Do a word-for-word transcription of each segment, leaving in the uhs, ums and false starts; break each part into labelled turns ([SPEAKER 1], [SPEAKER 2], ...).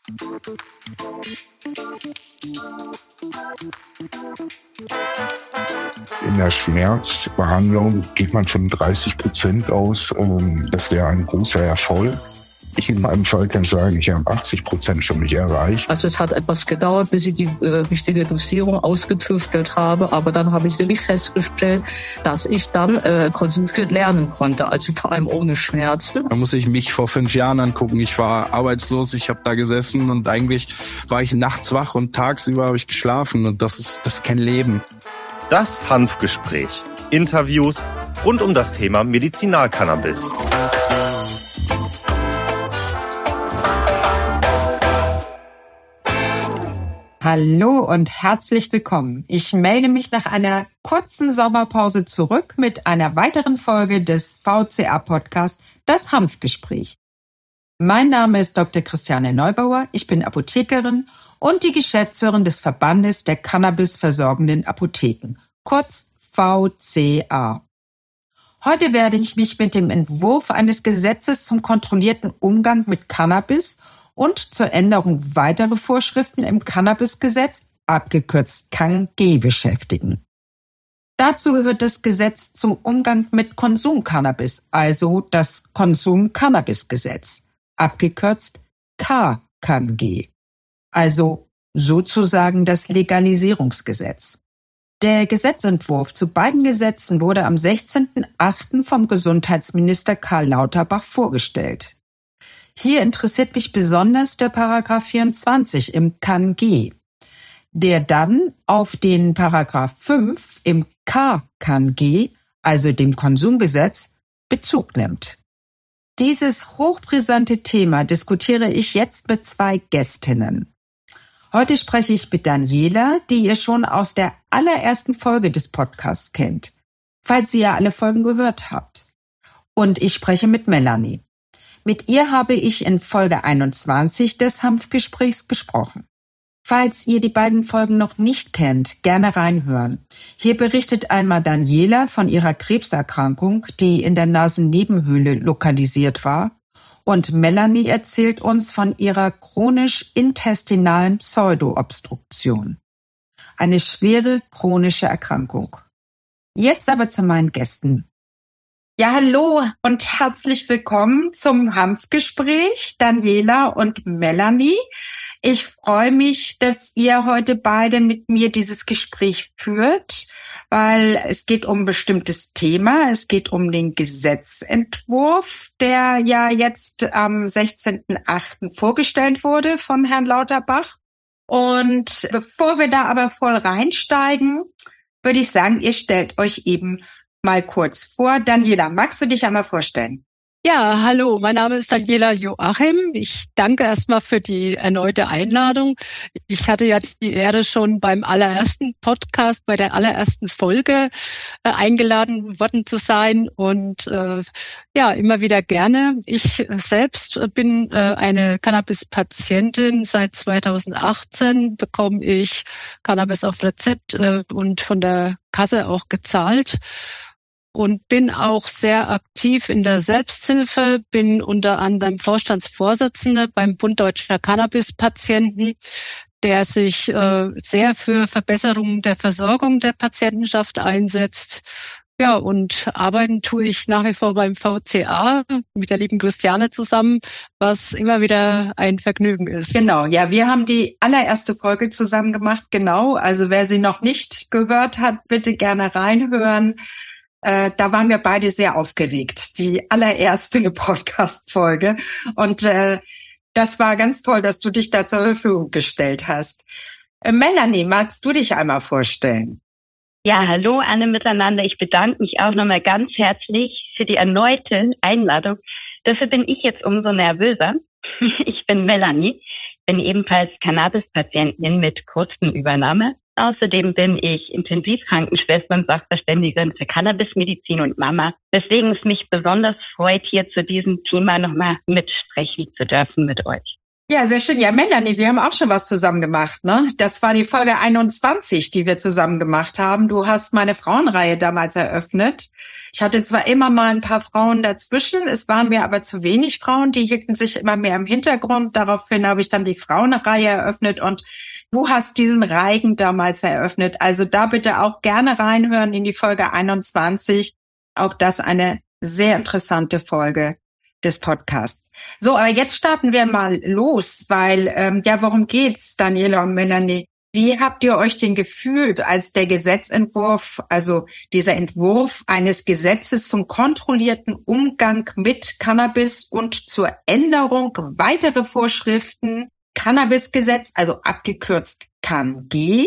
[SPEAKER 1] In der Schmerzbehandlung geht man von dreißig Prozent aus. Das wäre ein großer Erfolg. Ich in meinem Fall kann sagen, ich habe achtzig Prozent schon nicht erreicht.
[SPEAKER 2] Also es hat etwas gedauert, bis ich die äh, richtige Dosierung ausgetüftelt habe. Aber dann habe ich wirklich festgestellt, dass ich dann äh, konzentriert lernen konnte. Also vor allem ohne Schmerzen.
[SPEAKER 3] Da muss ich mich vor fünf Jahren angucken. Ich war arbeitslos, ich habe da gesessen und eigentlich war ich nachts wach und tagsüber habe ich geschlafen. Und das ist, das ist kein Leben.
[SPEAKER 4] Das Hanfgespräch. Interviews rund um das Thema Medizinalcannabis.
[SPEAKER 5] Hallo und herzlich willkommen. Ich melde mich nach einer kurzen Sommerpause zurück mit einer weiteren Folge des V C A-Podcasts Das Hanfgespräch. Mein Name ist Doktor Christiane Neubauer, ich bin Apothekerin und die Geschäftsführerin des Verbandes der Cannabis-versorgenden Apotheken, kurz V C A. Heute werde ich mich mit dem Entwurf eines Gesetzes zum kontrollierten Umgang mit Cannabis und zur Änderung weiterer Vorschriften im Cannabisgesetz, abgekürzt K N G, beschäftigen. Dazu gehört das Gesetz zum Umgang mit Konsumcannabis, also das Konsum-Cannabis-Gesetz, abgekürzt K K N G, also sozusagen das Legalisierungsgesetz. Der Gesetzentwurf zu beiden Gesetzen wurde am sechzehnten achten vom Gesundheitsminister Karl Lauterbach vorgestellt. Hier interessiert mich besonders der Paragraph vierundzwanzig im K N G, der dann auf den Paragraph fünf im K K N G, also dem Konsumgesetz, Bezug nimmt. Dieses hochbrisante Thema diskutiere ich jetzt mit zwei Gästinnen. Heute spreche ich mit Daniela, die ihr schon aus der allerersten Folge des Podcasts kennt, falls ihr ja alle Folgen gehört habt. Und ich spreche mit Melanie. Mit ihr habe ich in Folge einundzwanzig des Hanfgesprächs gesprochen. Falls ihr die beiden Folgen noch nicht kennt, gerne reinhören. Hier berichtet einmal Daniela von ihrer Krebserkrankung, die in der Nasennebenhöhle lokalisiert war, und Melanie erzählt uns von ihrer chronisch-intestinalen Pseudoobstruktion. Eine schwere chronische Erkrankung. Jetzt aber zu meinen Gästen. Ja, hallo und herzlich willkommen zum Hanfgespräch, Daniela und Melanie. Ich freue mich, dass ihr heute beide mit mir dieses Gespräch führt, weil es geht um ein bestimmtes Thema. Es geht um den Gesetzentwurf, der ja jetzt am sechzehnten achten vorgestellt wurde von Herrn Lauterbach. Und bevor wir da aber voll reinsteigen, würde ich sagen, ihr stellt euch eben mal kurz vor. Daniela, magst du dich einmal vorstellen?
[SPEAKER 2] Ja, hallo, mein Name ist Daniela Joachim. Ich danke erstmal für die erneute Einladung. Ich hatte ja die Ehre, schon beim allerersten Podcast, bei der allerersten Folge äh, eingeladen worden zu sein und äh, ja, immer wieder gerne. Ich selbst bin äh, eine Cannabis-Patientin. Seit zweitausendachtzehn bekomme ich Cannabis auf Rezept äh, und von der Kasse auch gezahlt. Und bin auch sehr aktiv in der Selbsthilfe, bin unter anderem Vorstandsvorsitzende beim Bund Deutscher Cannabis-Patienten, der sich äh, sehr für Verbesserung der Versorgung der Patientenschaft einsetzt. Ja, und arbeiten tue ich nach wie vor beim V C A mit der lieben Christiane zusammen, was immer wieder ein Vergnügen ist.
[SPEAKER 5] Genau, ja, wir haben die allererste Folge zusammen gemacht, genau. Also wer sie noch nicht gehört hat, bitte gerne reinhören. Äh, da waren wir beide sehr aufgeregt, die allererste Podcast-Folge. Und äh, das war ganz toll, dass du dich da zur Verfügung gestellt hast. Äh, Melanie, magst du dich einmal vorstellen?
[SPEAKER 6] Ja, hallo alle miteinander. Ich bedanke mich auch nochmal ganz herzlich für die erneute Einladung. Dafür bin ich jetzt umso nervöser. Ich bin Melanie, bin ebenfalls Cannabis-Patientin mit Kostenübernahme. Außerdem bin ich Intensivkrankenschwester und Sachverständigerin für Cannabismedizin und Mama, weswegen es mich besonders freut, hier zu diesem Thema nochmal mitsprechen zu dürfen mit euch.
[SPEAKER 5] Ja, sehr schön. Ja, Melanie, wir haben auch schon was zusammen gemacht, ne? Das war die Folge einundzwanzig, die wir zusammen gemacht haben. Du hast meine Frauenreihe damals eröffnet. Ich hatte zwar immer mal ein paar Frauen dazwischen, es waren mir aber zu wenig Frauen, die hielten sich immer mehr im Hintergrund. Daraufhin habe ich dann die Frauenreihe eröffnet und du hast diesen Reigen damals eröffnet. Also da bitte auch gerne reinhören in die Folge einundzwanzig. Auch das eine sehr interessante Folge des Podcasts. So, aber jetzt starten wir mal los, weil, ähm, ja, worum geht's, Daniela und Melanie? Wie habt ihr euch denn gefühlt, als der Gesetzentwurf, also dieser Entwurf eines Gesetzes zum kontrollierten Umgang mit Cannabis und zur Änderung weiterer Vorschriften, Cannabisgesetz, also abgekürzt K N G,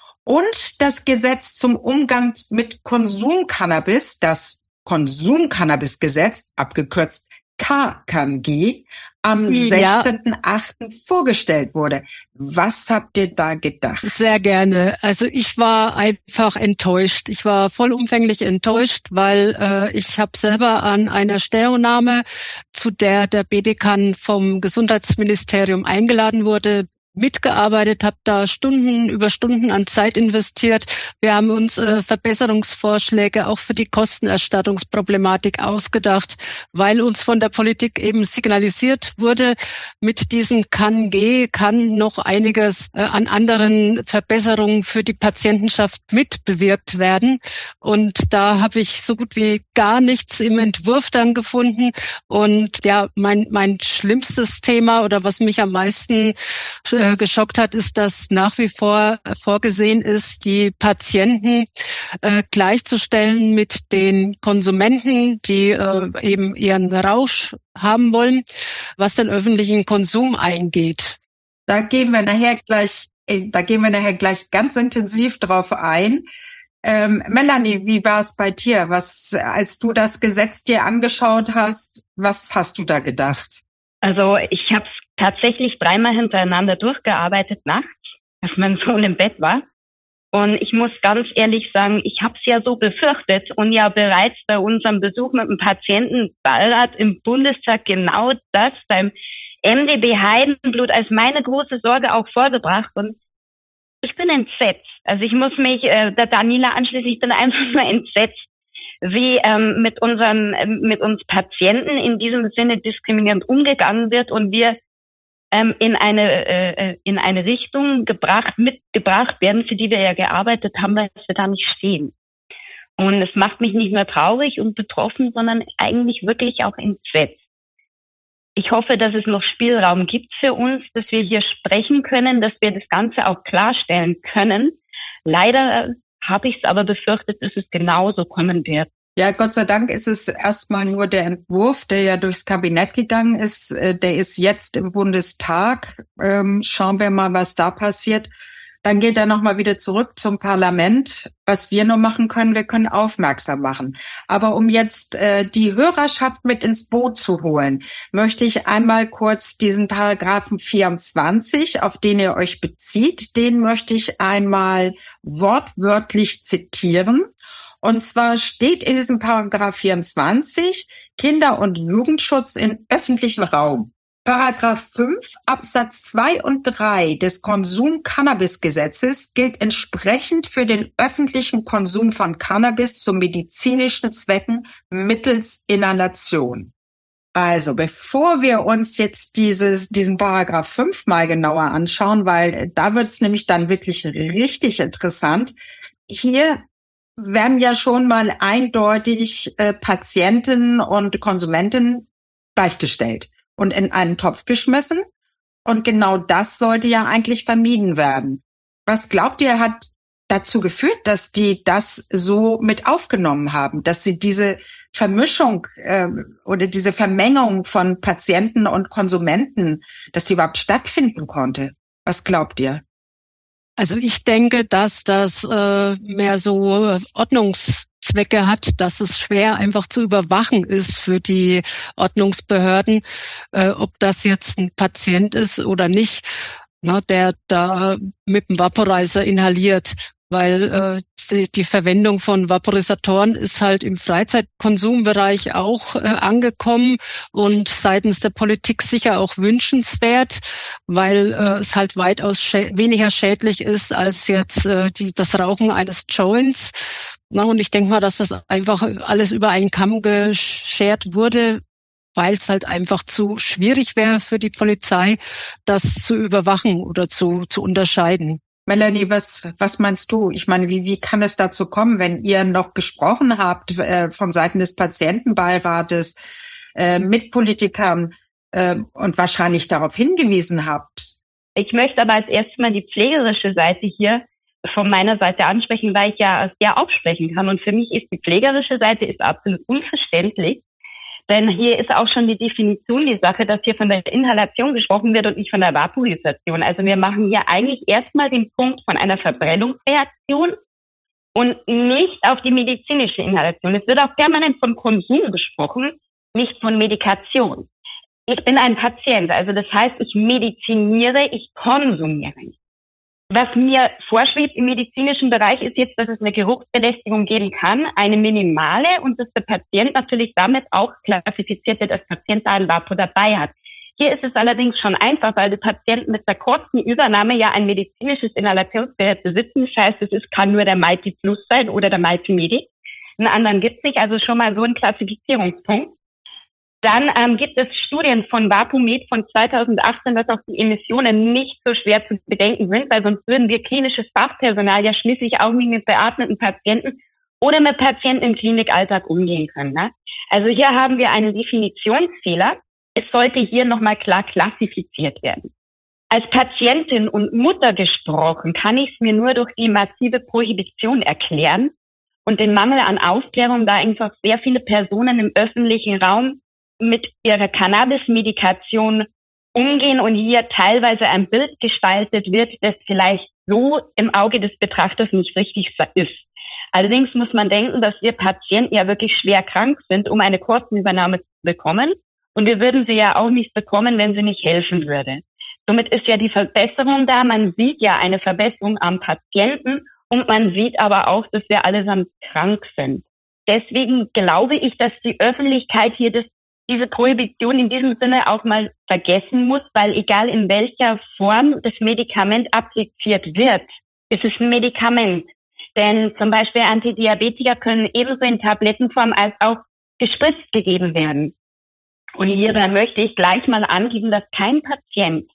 [SPEAKER 5] und das Gesetz zum Umgang mit Konsumcannabis, das Konsumcannabisgesetz, abgekürzt K K M G, am
[SPEAKER 2] Ja.
[SPEAKER 5] sechzehnten achten vorgestellt wurde. Was habt ihr da gedacht?
[SPEAKER 2] Sehr gerne. Also ich war einfach enttäuscht. Ich war vollumfänglich enttäuscht, weil äh, ich habe selber an einer Stellungnahme, zu der der B-Dekan vom Gesundheitsministerium eingeladen wurde, mitgearbeitet, habe da Stunden über Stunden an Zeit investiert. Wir haben uns äh, Verbesserungsvorschläge auch für die Kostenerstattungsproblematik ausgedacht, weil uns von der Politik eben signalisiert wurde, mit diesem K N G kann noch einiges äh, an anderen Verbesserungen für die Patientenschaft mitbewirkt werden. Und da habe ich so gut wie gar nichts im Entwurf dann gefunden. Und ja, mein mein schlimmstes Thema oder was mich am meisten äh, geschockt hat, ist, dass nach wie vor vorgesehen ist, die Patienten äh, gleichzustellen mit den Konsumenten, die äh, eben ihren Rausch haben wollen, was den öffentlichen Konsum eingeht.
[SPEAKER 5] Da gehen wir nachher gleich, äh, da gehen wir nachher gleich ganz intensiv drauf ein. Ähm, Melanie, wie war es bei dir? Was, als du das Gesetz dir angeschaut hast, was hast du da gedacht?
[SPEAKER 6] Also ich habe tatsächlich dreimal hintereinander durchgearbeitet nachts, als mein Sohn im Bett war. Und ich muss ganz ehrlich sagen, ich habe es ja so befürchtet und ja bereits bei unserem Besuch mit dem Patientenbeirat im Bundestag genau das beim M D B Heidenblut als meine große Sorge auch vorgebracht. Und ich bin entsetzt. Also ich muss mich äh, der Daniela anschließen, ich bin einfach nur entsetzt, wie ähm, mit unseren, äh, mit uns Patienten in diesem Sinne diskriminierend umgegangen wird und wir ähm, in eine äh, in eine Richtung gebracht, mitgebracht werden, für die wir ja gearbeitet haben, weil wir da nicht stehen. Und es macht mich nicht nur traurig und betroffen, sondern eigentlich wirklich auch entsetzt. Ich hoffe, dass es noch Spielraum gibt für uns, dass wir hier sprechen können, dass wir das Ganze auch klarstellen können. Leider habe ich es aber befürchtet, dass es genauso kommen wird.
[SPEAKER 5] Ja, Gott sei Dank ist es erstmal nur der Entwurf, der ja durchs Kabinett gegangen ist. Der ist jetzt im Bundestag. Ähm, schauen wir mal, was da passiert. Dann geht er nochmal wieder zurück zum Parlament. Was wir nur machen können, wir können aufmerksam machen. Aber um jetzt äh, die Hörerschaft mit ins Boot zu holen, möchte ich einmal kurz diesen Paragraphen vierundzwanzig, auf den ihr euch bezieht, den möchte ich einmal wortwörtlich zitieren. Und zwar steht in diesem Paragraph vierundzwanzig Kinder- und Jugendschutz im öffentlichen Raum. Paragraph fünf Absatz zwei und drei des Konsum-Cannabis-Gesetzes gilt entsprechend für den öffentlichen Konsum von Cannabis zu medizinischen Zwecken mittels Inhalation. Also, bevor wir uns jetzt dieses, diesen Paragraph fünf mal genauer anschauen, weil da wird's nämlich dann wirklich richtig interessant. Hier werden ja schon mal eindeutig äh, Patienten und Konsumenten gleichgestellt und in einen Topf geschmissen. Und genau das sollte ja eigentlich vermieden werden. Was glaubt ihr, hat dazu geführt, dass die das so mit aufgenommen haben, dass sie diese Vermischung äh, oder diese Vermengung von Patienten und Konsumenten, dass die überhaupt stattfinden konnte? Was glaubt ihr?
[SPEAKER 2] Also ich denke, dass das äh, mehr so Ordnungszwecke hat, dass es schwer einfach zu überwachen ist für die Ordnungsbehörden, äh, ob das jetzt ein Patient ist oder nicht, ne, der da mit dem Vaporizer inhaliert. weil äh, die, die Verwendung von Vaporisatoren ist halt im Freizeitkonsumbereich auch äh, angekommen und seitens der Politik sicher auch wünschenswert, weil äh, es halt weitaus schä- weniger schädlich ist als jetzt äh, die, das Rauchen eines Joints. Na, und ich denke mal, dass das einfach alles über einen Kamm geschert wurde, weil es halt einfach zu schwierig wäre für die Polizei, das zu überwachen oder zu, zu unterscheiden.
[SPEAKER 5] Melanie, was, was meinst du? Ich meine, wie, wie kann es dazu kommen, wenn ihr noch gesprochen habt äh, von Seiten des Patientenbeirates äh, mit Politikern äh, und wahrscheinlich darauf hingewiesen habt?
[SPEAKER 6] Ich möchte aber als erstes mal die pflegerische Seite hier von meiner Seite ansprechen, weil ich ja sehr aufsprechen kann. Und für mich ist die pflegerische Seite ist absolut unverständlich. Denn hier ist auch schon die Definition die Sache, dass hier von der Inhalation gesprochen wird und nicht von der Vaporisation. Also wir machen hier eigentlich erstmal den Punkt von einer Verbrennungsreaktion und nicht auf die medizinische Inhalation. Es wird auch permanent von Konsum gesprochen, nicht von Medikation. Ich bin ein Patient, also das heißt, ich mediziniere, ich konsumiere nicht. Was mir vorschwebt im medizinischen Bereich ist jetzt, dass es eine Geruchsbelästigung geben kann, eine minimale, und dass der Patient natürlich damit auch klassifiziert wird, als Patient da ein Vapo dabei hat. Hier ist es allerdings schon einfach, weil der Patient mit der kurzen Übernahme ja ein medizinisches Inhalationsgerät besitzen. Das heißt, es kann nur der Mighty Plus sein oder der Mighty Medi. Einen anderen gibt es nicht, also schon mal so ein Klassifizierungspunkt. Dann ähm, gibt es Studien von Vapomed von zweitausendachtzehn, dass auch die Emissionen nicht so schwer zu bedenken sind, weil sonst würden wir klinisches Fachpersonal ja schließlich auch nicht mit beatmeten Patienten oder mit Patienten im Klinikalltag umgehen können. Ne? Also hier haben wir einen Definitionsfehler. Es sollte hier nochmal klar klassifiziert werden. Als Patientin und Mutter gesprochen kann ich es mir nur durch die massive Prohibition erklären und den Mangel an Aufklärung, da einfach sehr viele Personen im öffentlichen Raum mit ihrer Cannabis-Medikation umgehen und hier teilweise ein Bild gestaltet wird, das vielleicht so im Auge des Betrachters nicht richtig ist. Allerdings muss man denken, dass wir Patienten ja wirklich schwer krank sind, um eine Kostenübernahme zu bekommen. Und wir würden sie ja auch nicht bekommen, wenn sie nicht helfen würde. Somit ist ja die Verbesserung da. Man sieht ja eine Verbesserung am Patienten und man sieht aber auch, dass wir allesamt krank sind. Deswegen glaube ich, dass die Öffentlichkeit hier das diese Prohibition in diesem Sinne auch mal vergessen muss, weil egal in welcher Form das Medikament appliziert wird, ist es ein Medikament. Denn zum Beispiel Antidiabetika können ebenso in Tablettenform als auch gespritzt gegeben werden. Und hierbei möchte ich gleich mal angeben, dass kein Patient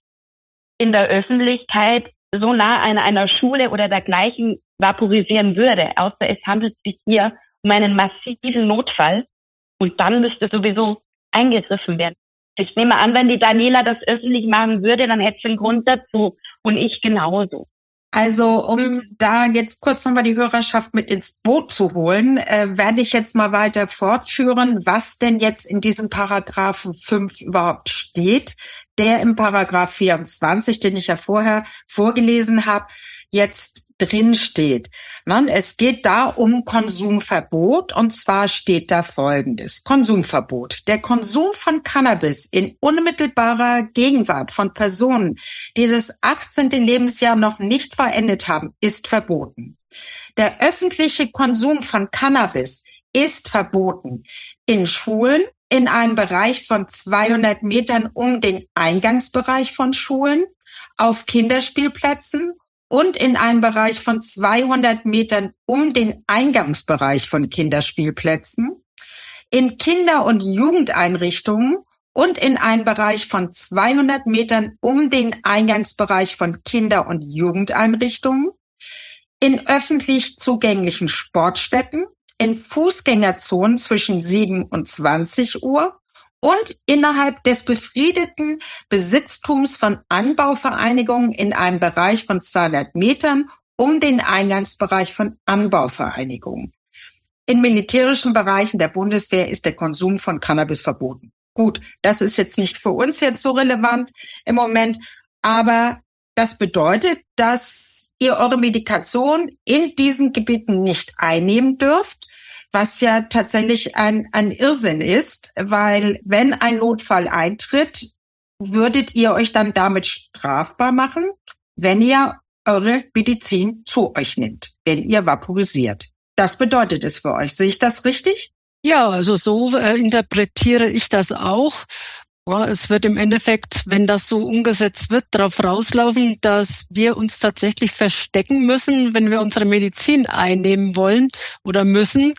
[SPEAKER 6] in der Öffentlichkeit so nah an einer Schule oder dergleichen vaporisieren würde, außer es handelt sich hier um einen massiven Notfall und dann müsste sowieso eingegriffen werden. Ich nehme an, wenn die Daniela das öffentlich machen würde, dann hätte sie einen Grund dazu und ich genauso.
[SPEAKER 5] Also um da jetzt kurz nochmal die Hörerschaft mit ins Boot zu holen, äh, werde ich jetzt mal weiter fortführen, was denn jetzt in diesem Paragraphen fünf überhaupt steht, der im Paragraph vierundzwanzig, den ich ja vorher vorgelesen habe, jetzt drin steht. Es geht da um Konsumverbot, und zwar steht da Folgendes. Konsumverbot. Der Konsum von Cannabis in unmittelbarer Gegenwart von Personen, die das achtzehnte Lebensjahr noch nicht vollendet haben, ist verboten. Der öffentliche Konsum von Cannabis ist verboten in Schulen, in einem Bereich von zweihundert Metern um den Eingangsbereich von Schulen, auf Kinderspielplätzen und in einem Bereich von zweihundert Metern um den Eingangsbereich von Kinderspielplätzen, in Kinder- und Jugendeinrichtungen und in einem Bereich von zweihundert Metern um den Eingangsbereich von Kinder- und Jugendeinrichtungen, in öffentlich zugänglichen Sportstätten, in Fußgängerzonen zwischen sieben und zwanzig Uhr und innerhalb des befriedeten Besitztums von Anbauvereinigungen in einem Bereich von zweihundert Metern um den Eingangsbereich von Anbauvereinigungen. In militärischen Bereichen der Bundeswehr ist der Konsum von Cannabis verboten. Gut, das ist jetzt nicht für uns jetzt so relevant im Moment, aber das bedeutet, dass ihr eure Medikation in diesen Gebieten nicht einnehmen dürft, was ja tatsächlich ein, ein Irrsinn ist, weil wenn ein Notfall eintritt, würdet ihr euch dann damit strafbar machen, wenn ihr eure Medizin zu euch nimmt. wenn ihr vaporisiert. Das bedeutet es für euch. Sehe ich das richtig?
[SPEAKER 2] Ja, also so äh, interpretiere ich das auch. Ja, es wird im Endeffekt, wenn das so umgesetzt wird, darauf rauslaufen, dass wir uns tatsächlich verstecken müssen, wenn wir unsere Medizin einnehmen wollen oder müssen.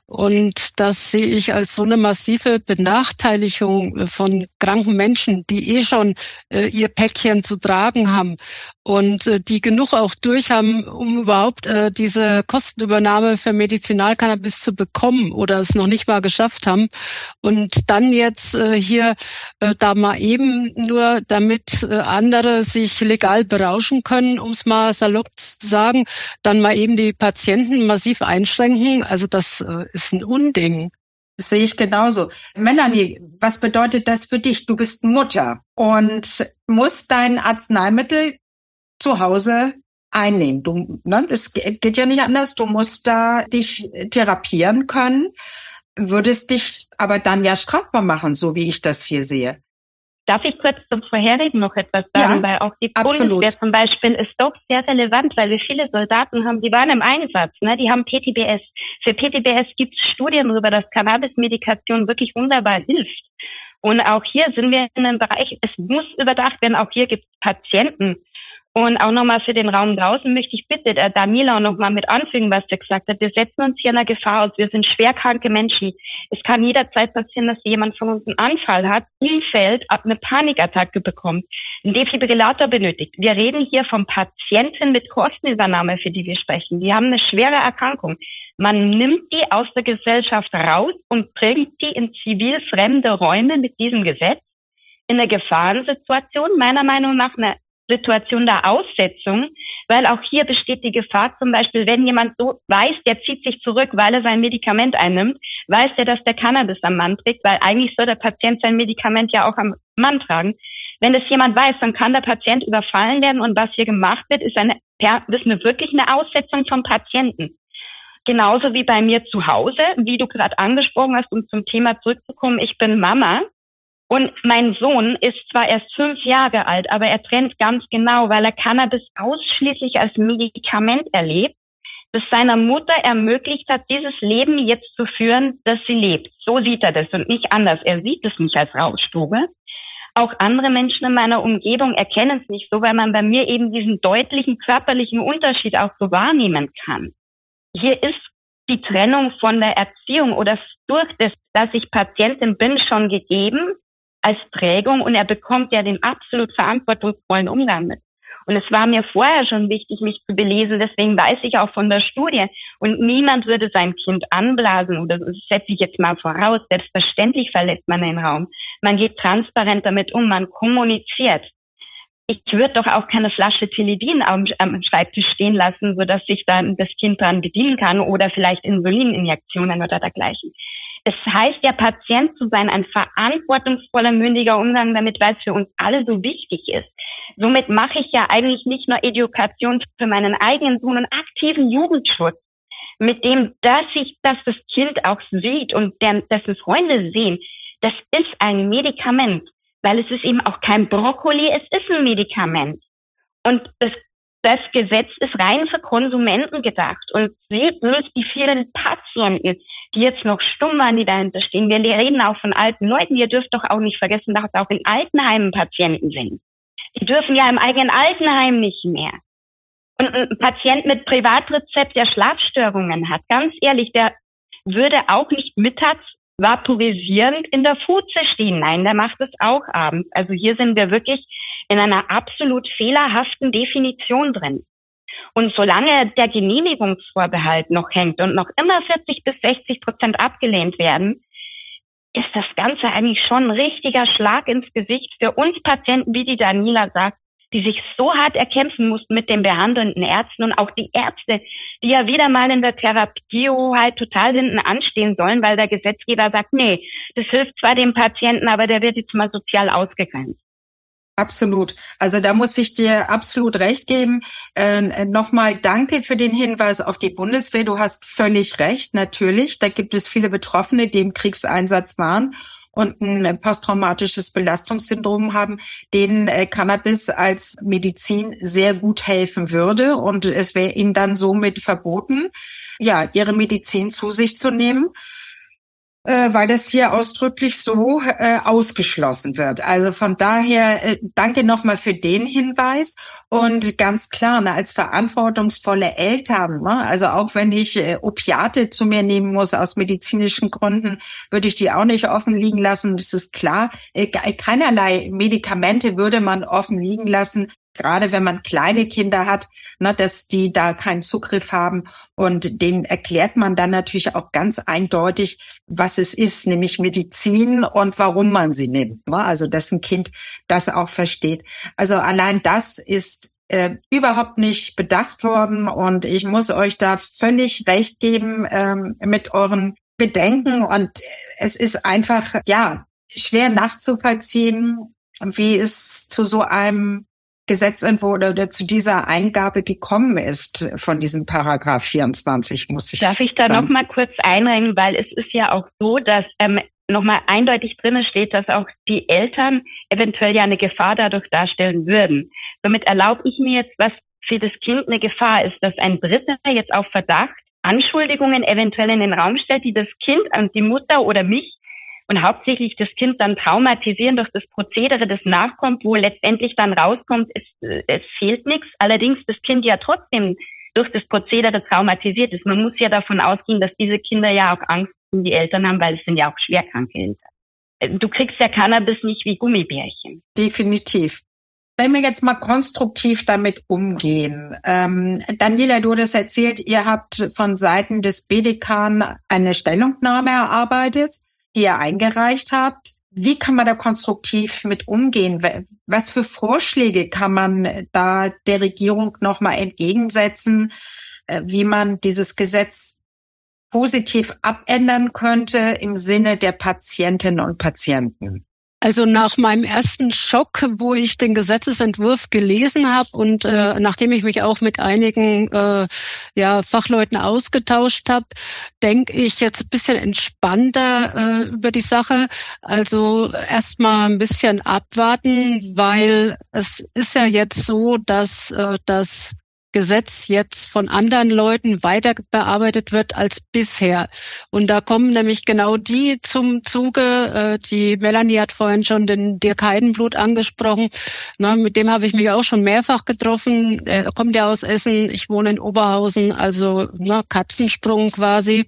[SPEAKER 2] Und das sehe ich als so eine massive Benachteiligung von kranken Menschen, die eh schon äh, ihr Päckchen zu tragen haben und äh, die genug auch durch haben, um überhaupt äh, diese Kostenübernahme für Medizinalcannabis zu bekommen oder es noch nicht mal geschafft haben. Und dann jetzt äh, hier da mal eben nur, damit andere sich legal berauschen können, um es mal salopp zu sagen, dann mal eben die Patienten massiv einschränken. Also das ist ein Unding.
[SPEAKER 5] Das sehe ich genauso. Melanie, was bedeutet das für dich? Du bist Mutter und musst dein Arzneimittel zu Hause einnehmen. Du, ne, es geht ja nicht anders. Du musst da dich therapieren können. Würdest dich aber dann ja strafbar machen, so wie ich das hier sehe.
[SPEAKER 6] Darf ich kurz zum Vorherigen noch etwas sagen? Ja, weil auch die absolut. Bundeswehr zum Beispiel ist doch sehr relevant, weil wir viele Soldaten haben, die waren im Einsatz, ne? Die haben P T B S. Für P T B S gibt es Studien darüber, dass Cannabis-Medikation wirklich wunderbar hilft. Und auch hier sind wir in einem Bereich, es muss überdacht werden, auch hier gibt es Patienten. Und auch nochmal für den Raum draußen möchte ich bitte der Daniela nochmal mit anfügen, was der gesagt hat. Wir setzen uns hier einer Gefahr aus. Wir sind schwerkranke Menschen. Es kann jederzeit passieren, dass jemand von uns einen Anfall hat, umfällt, eine Panikattacke bekommt, einen Defibrillator benötigt. Wir reden hier von Patienten mit Kostenübernahme, für die wir sprechen. Die haben eine schwere Erkrankung. Man nimmt die aus der Gesellschaft raus und bringt die in zivilfremde Räume mit diesem Gesetz in eine Gefahrensituation, meiner Meinung nach eine Situation der Aussetzung, weil auch hier besteht die Gefahr, zum Beispiel, wenn jemand so weiß, der zieht sich zurück, weil er sein Medikament einnimmt, weiß er, dass der Cannabis am Mann trägt, weil eigentlich soll der Patient sein Medikament ja auch am Mann tragen. Wenn das jemand weiß, dann kann der Patient überfallen werden und was hier gemacht wird, ist eine, ist eine wirklich eine Aussetzung vom Patienten. Genauso wie bei mir zu Hause, wie du gerade angesprochen hast, um zum Thema zurückzukommen, ich bin Mama. Und mein Sohn ist zwar erst fünf Jahre alt, aber er trennt ganz genau, weil er Cannabis ausschließlich als Medikament erlebt, das seiner Mutter ermöglicht hat, dieses Leben jetzt zu führen, das sie lebt. So sieht er das und nicht anders. Er sieht es nicht als Rauschstube. Auch andere Menschen in meiner Umgebung erkennen es nicht so, weil man bei mir eben diesen deutlichen körperlichen Unterschied auch so wahrnehmen kann. Hier ist die Trennung von der Erziehung oder durch das, dass ich Patientin bin, schon gegeben als Prägung und er bekommt ja den absolut verantwortungsvollen Umgang mit. Und es war mir vorher schon wichtig, mich zu belesen, deswegen weiß ich auch von der Studie. Und niemand würde sein Kind anblasen, oder das setze ich jetzt mal voraus. Selbstverständlich verlässt man den Raum. Man geht transparent damit um, man kommuniziert. Ich würde doch auch keine Flasche Tilidin am, am Schreibtisch stehen lassen, sodass sich dann das Kind dran bedienen kann oder vielleicht Insulininjektionen oder dergleichen. Es heißt ja, Patient zu sein, ein verantwortungsvoller, mündiger Umgang damit, weil es für uns alle so wichtig ist. Somit mache ich ja eigentlich nicht nur Education für meinen eigenen Sohn und aktiven Jugendschutz, mit dem, dass ich, dass das Kind auch sieht und der, dass es Freunde sehen, das ist ein Medikament, weil es ist eben auch kein Brokkoli, es ist ein Medikament. Und das, das Gesetz ist rein für Konsumenten gedacht und sieht nicht die vielen Patienten, die jetzt noch stumm waren, die dahinter stehen. Wir reden auch von alten Leuten. Ihr dürft doch auch nicht vergessen, dass auch in Altenheimen Patienten sind. Die dürfen ja im eigenen Altenheim nicht mehr. Und ein Patient mit Privatrezept, der Schlafstörungen hat, ganz ehrlich, der würde auch nicht mittags vaporisierend in der Fuze stehen. Nein, der macht es auch abends. Also hier sind wir wirklich in einer absolut fehlerhaften Definition drin. Und solange der Genehmigungsvorbehalt noch hängt und noch immer vierzig bis sechzig Prozent abgelehnt werden, ist das Ganze eigentlich schon ein richtiger Schlag ins Gesicht für uns Patienten, wie die Daniela sagt, die sich so hart erkämpfen mussten mit den behandelnden Ärzten und auch die Ärzte, die ja wieder mal in der Therapie halt total hinten anstehen sollen, weil der Gesetzgeber sagt, nee, das hilft zwar dem Patienten, aber der wird jetzt mal sozial ausgegrenzt.
[SPEAKER 5] Absolut. Also da muss ich dir absolut recht geben. Äh, Nochmal danke für den Hinweis auf die Bundeswehr. Du hast völlig recht, natürlich. Da gibt es viele Betroffene, die im Kriegseinsatz waren und ein posttraumatisches Belastungssyndrom haben, denen äh, Cannabis als Medizin sehr gut helfen würde. Und es wäre ihnen dann somit verboten, ja, ihre Medizin zu sich zu nehmen, äh, weil das hier ausdrücklich so äh, ausgeschlossen wird. Also von daher äh, danke nochmal für den Hinweis. Und ganz klar, ne, als verantwortungsvolle Eltern, ne, also auch wenn ich äh, Opiate zu mir nehmen muss aus medizinischen Gründen, würde ich die auch nicht offen liegen lassen. Das ist klar. Äh, keinerlei Medikamente würde man offen liegen lassen, gerade wenn man kleine Kinder hat, ne, dass die da keinen Zugriff haben. Und denen erklärt man dann natürlich auch ganz eindeutig, was es ist, nämlich Medizin und warum man sie nimmt. Ne? Also, dass ein Kind das auch versteht. Also allein das ist äh, überhaupt nicht bedacht worden. Und ich muss euch da völlig recht geben ähm, mit euren Bedenken. Und es ist einfach, ja, schwer nachzuvollziehen, wie es zu so einem Gesetzentwurf oder, oder zu dieser Eingabe gekommen ist von diesem Paragraph vierundzwanzig, muss ich
[SPEAKER 6] Darf ich da noch mal kurz einrennen, weil es ist ja auch so, dass ähm, noch mal eindeutig drin steht, dass auch die Eltern eventuell ja eine Gefahr dadurch darstellen würden. Somit erlaube ich mir jetzt, was für das Kind eine Gefahr ist, dass ein Dritter jetzt auf Verdacht Anschuldigungen eventuell in den Raum stellt, die das Kind und die Mutter oder mich und hauptsächlich das Kind dann traumatisieren durch das Prozedere, das nachkommt, wo letztendlich dann rauskommt, es, es fehlt nichts. Allerdings das Kind ja trotzdem durch das Prozedere traumatisiert ist. Man muss ja davon ausgehen, dass diese Kinder ja auch Angst um die Eltern haben, weil es sind ja auch schwerkranke Eltern. Du kriegst ja Cannabis nicht wie Gummibärchen.
[SPEAKER 5] Definitiv. Wenn wir jetzt mal konstruktiv damit umgehen. Ähm, Daniela, du hast erzählt, ihr habt von Seiten des B D K eine Stellungnahme erarbeitet, die ihr eingereicht habt. Wie kann man da konstruktiv mit umgehen? Was für Vorschläge kann man da der Regierung nochmal entgegensetzen, wie man dieses Gesetz positiv abändern könnte im Sinne der Patientinnen und Patienten?
[SPEAKER 2] Also nach meinem ersten Schock, wo ich den Gesetzesentwurf gelesen habe und äh, nachdem ich mich auch mit einigen äh, ja, Fachleuten ausgetauscht habe, denke ich jetzt ein bisschen entspannter äh, über die Sache. Also erstmal ein bisschen abwarten, weil es ist ja jetzt so, dass äh, das Gesetz jetzt von anderen Leuten weiter bearbeitet wird als bisher. Und da kommen nämlich genau die zum Zuge. Die Melanie hat vorhin schon den Dirk Heidenblut angesprochen. Na, mit dem habe ich mich auch schon mehrfach getroffen. Er kommt ja aus Essen, ich wohne in Oberhausen, also na, Katzensprung quasi.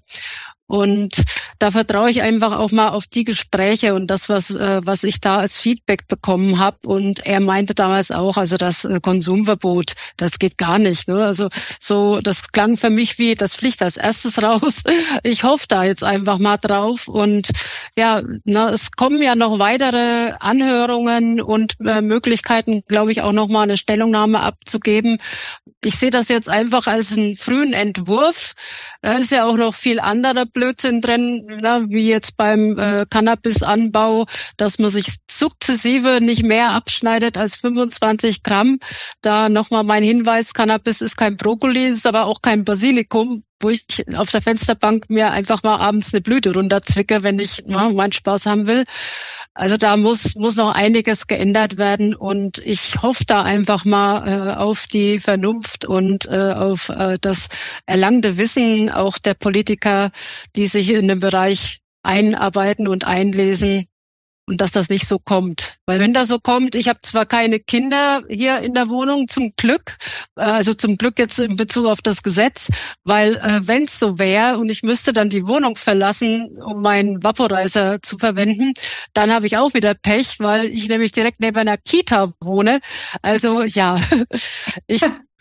[SPEAKER 2] Und da vertraue ich einfach auch mal auf die Gespräche und das, was äh, was ich da als Feedback bekommen habe. Und er meinte damals auch, also das äh, Konsumverbot, das geht gar nicht. Ne? Also so, das klang für mich wie, das fliegt als erstes raus. Ich hoffe da jetzt einfach mal drauf. Und ja, na, es kommen ja noch weitere Anhörungen und äh, Möglichkeiten, glaube ich, auch noch mal eine Stellungnahme abzugeben. Ich sehe das jetzt einfach als einen frühen Entwurf. Da ist ja auch noch viel anderer Blödsinn drin, na, wie jetzt beim äh, Cannabisanbau, dass man sich sukzessive nicht mehr abschneidet als fünfundzwanzig Gramm. Da nochmal mein Hinweis, Cannabis ist kein Brokkoli, ist aber auch kein Basilikum, wo ich auf der Fensterbank mir einfach mal abends eine Blüte runterzwicke, wenn ich na, meinen Spaß haben will. Also da muss muss noch einiges geändert werden und ich hoffe da einfach mal äh, auf die Vernunft und äh, auf äh, das erlangte Wissen auch der Politiker, die sich in dem Bereich einarbeiten und einlesen und dass das nicht so kommt. Weil wenn das so kommt, ich habe zwar keine Kinder hier in der Wohnung, zum Glück, also zum Glück jetzt in Bezug auf das Gesetz, weil äh, wenn es so wäre und ich müsste dann die Wohnung verlassen, um meinen Vaporizer zu verwenden, dann habe ich auch wieder Pech, weil ich nämlich direkt neben einer Kita wohne. Also ja, ich...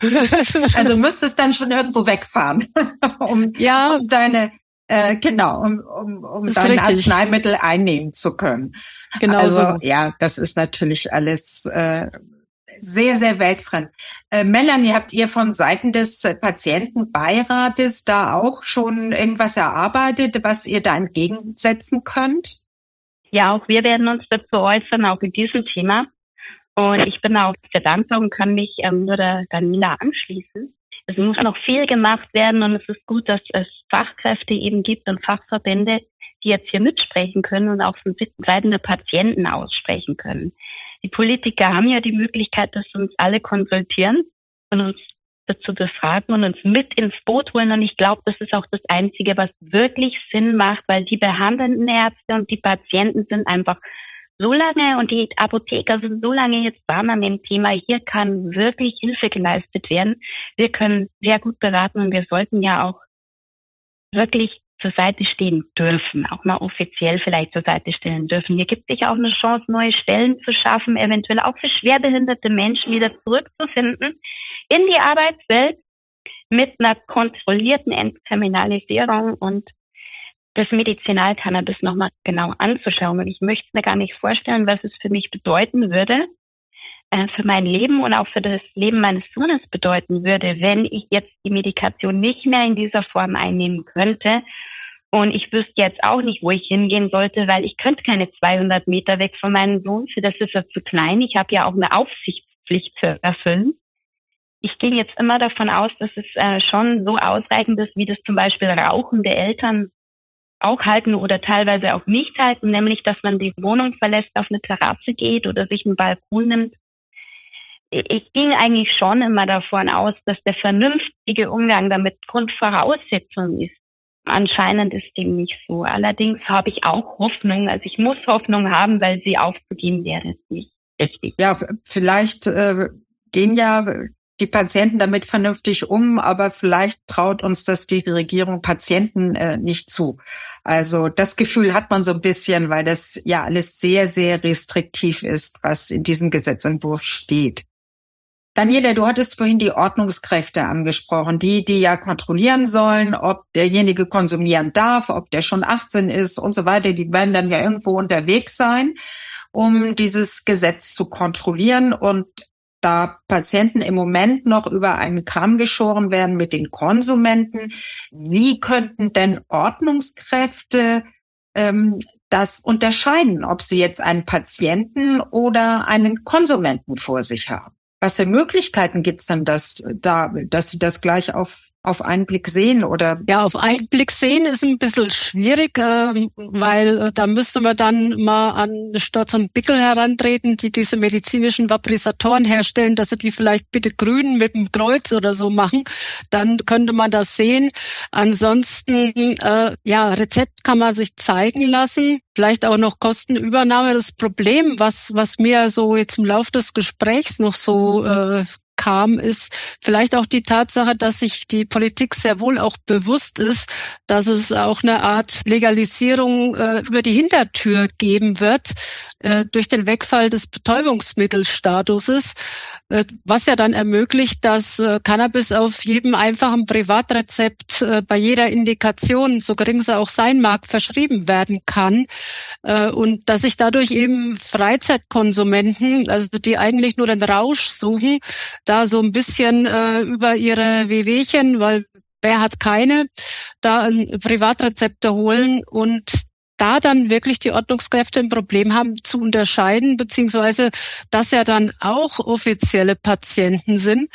[SPEAKER 5] Also müsstest dann schon irgendwo wegfahren, um, ja, um deine... Äh, genau, um, um, um dein richtig. Arzneimittel einnehmen zu können.
[SPEAKER 2] Genau.
[SPEAKER 5] Also
[SPEAKER 2] so.
[SPEAKER 5] ja, das ist natürlich alles äh, sehr, sehr weltfremd. Äh, Melanie, habt ihr von Seiten des Patientenbeirates da auch schon irgendwas erarbeitet, was ihr da entgegensetzen könnt?
[SPEAKER 6] Ja, auch wir werden uns dazu äußern, auch in diesem Thema. Und ich bin auch sehr dankbar und kann mich ähm, nur der Daniela anschließen. Es muss noch viel gemacht werden und es ist gut, dass es Fachkräfte eben gibt und Fachverbände, die jetzt hier mitsprechen können und auf Seiten der Patienten aussprechen können. Die Politiker haben ja die Möglichkeit, dass sie uns alle konsultieren und uns dazu befragen und uns mit ins Boot holen. Und ich glaube, das ist auch das Einzige, was wirklich Sinn macht, weil die behandelnden Ärzte und die Patienten sind einfach so lange und die Apotheker sind so lange jetzt warm an dem Thema. Hier kann wirklich Hilfe geleistet werden. Wir können sehr gut beraten und wir sollten ja auch wirklich zur Seite stehen dürfen, auch mal offiziell vielleicht zur Seite stellen dürfen. Hier gibt es ja auch eine Chance, neue Stellen zu schaffen, eventuell auch für schwerbehinderte Menschen wieder zurückzufinden in die Arbeitswelt mit einer kontrollierten Entkriminalisierung und das Medizinalcannabis nochmal genau anzuschauen. Und ich möchte mir gar nicht vorstellen, was es für mich bedeuten würde, äh, für mein Leben und auch für das Leben meines Sohnes bedeuten würde, wenn ich jetzt die Medikation nicht mehr in dieser Form einnehmen könnte. Und ich wüsste jetzt auch nicht, wo ich hingehen sollte, weil ich könnte keine zweihundert Meter weg von meinem Sohn. Für das ist das zu klein. Ich habe ja auch eine Aufsichtspflicht zu erfüllen. Ich gehe jetzt immer davon aus, dass es äh, schon so ausreichend ist, wie das zum Beispiel rauchende Eltern auch halten oder teilweise auch nicht halten, nämlich dass man die Wohnung verlässt, auf eine Terrasse geht oder sich einen Balkon nimmt. Ich ging eigentlich schon immer davon aus, dass der vernünftige Umgang damit Grundvoraussetzung ist. Anscheinend ist dem nicht so. Allerdings habe ich auch Hoffnung, also ich muss Hoffnung haben, weil sie aufzugeben wäre nicht richtig.
[SPEAKER 5] Ja, vielleicht äh, gehen ja die Patienten damit vernünftig um, aber vielleicht traut uns das die Regierung Patienten äh, nicht zu. Also das Gefühl hat man so ein bisschen, weil das ja alles sehr, sehr restriktiv ist, was in diesem Gesetzentwurf steht. Daniela, du hattest vorhin die Ordnungskräfte angesprochen, die, die ja kontrollieren sollen, ob derjenige konsumieren darf, ob der schon achtzehn ist und so weiter. Die werden dann ja irgendwo unterwegs sein, um dieses Gesetz zu kontrollieren. Und da Patienten im Moment noch über einen Kamm geschoren werden mit den Konsumenten, wie könnten denn Ordnungskräfte ähm, das unterscheiden, ob sie jetzt einen Patienten oder einen Konsumenten vor sich haben? Was für Möglichkeiten gibt's denn das da, dass sie das gleich auf auf einen Blick sehen oder?
[SPEAKER 2] Ja, auf einen Blick sehen ist ein bisschen schwierig, äh, weil äh, da müsste man dann mal an Sturz und Bickel herantreten, die diese medizinischen Vaporisatoren herstellen, dass sie die vielleicht bitte grün mit dem Kreuz oder so machen. Dann könnte man das sehen. Ansonsten, äh, ja, Rezept kann man sich zeigen lassen. Vielleicht auch noch Kostenübernahme. Das Problem, was was mir so jetzt im Laufe des Gesprächs noch so äh, kam, ist vielleicht auch die Tatsache, dass sich die Politik sehr wohl auch bewusst ist, dass es auch eine Art Legalisierung äh, über die Hintertür geben wird äh, durch den Wegfall des Betäubungsmittelstatuses, äh, was ja dann ermöglicht, dass äh, Cannabis auf jedem einfachen Privatrezept äh, bei jeder Indikation, so gering sie auch sein mag, verschrieben werden kann äh, und dass sich dadurch eben Freizeitkonsumenten, also die eigentlich nur den Rausch suchen, da so ein bisschen äh, über ihre Wehwehchen, weil wer hat keine, da ein Privatrezept holen und da dann wirklich die Ordnungskräfte ein Problem haben zu unterscheiden, beziehungsweise dass ja dann auch offizielle Patienten sind,